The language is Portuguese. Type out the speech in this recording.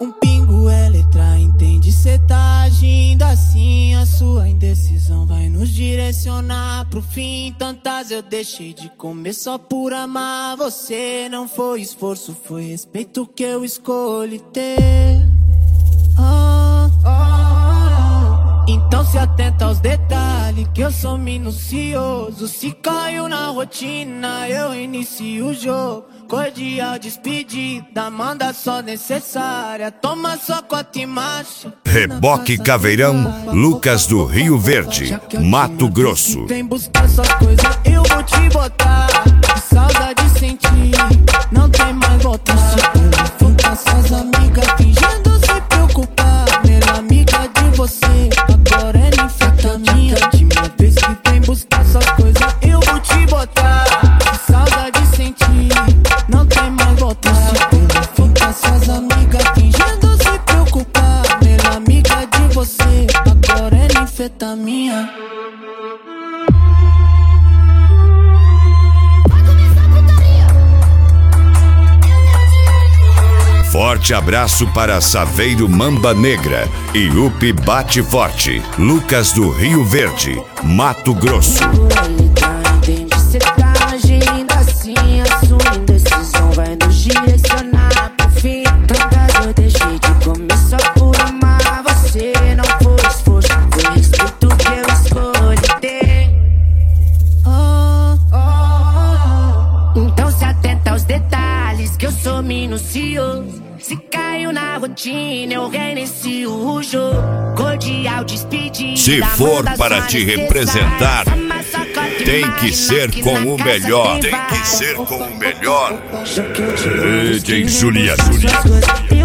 Um pingo é letra, entende? Cê tá agindo assim, a sua indecisão vai nos direcionar pro fim. Tantas eu deixei de comer só por amar você. Não foi esforço, foi respeito que eu escolhi ter. Então se atenta aos detalhes, que eu sou minucioso. Se caiu na rotina, eu inicio o jogo. Cordial despedida, manda só necessária. Toma só cota e marcha. Reboque Caveirão, Lucas do Rio Verde, Mato Grosso. Vem buscar suas coisas, eu vou te botar. Que saudade sentir, não tem mais volta. Se for com suas amigas fingindo se preocupar. Melhor amiga de você, agora é ninfetamina. Última vez que vem buscar suas coisas, eu vou te botar. Que saudade sentir, não tem mais volta. Se for com suas amigas fingindo se preocupar. Melhor amiga de você, agora é ninfetamina. Forte abraço para Saveiro Mamba Negra e Upi Bate Forte, Lucas do Rio Verde, Mato Grosso. Entende, cê tá agindo assim, a sua indecisão vai nos direcionar pro fim. Tantas eu deixei de comer só por amar você. Não foi esforço, foi respeito que eu escolhi ter. Então se atenta aos detalhes, que eu sou minucioso. Se caiu na rotina, eu reinicio o jogo. Cordial despedida. Se for para te representar, tem que ser com o melhor. Tem que ser com o melhor. DJ Juliano.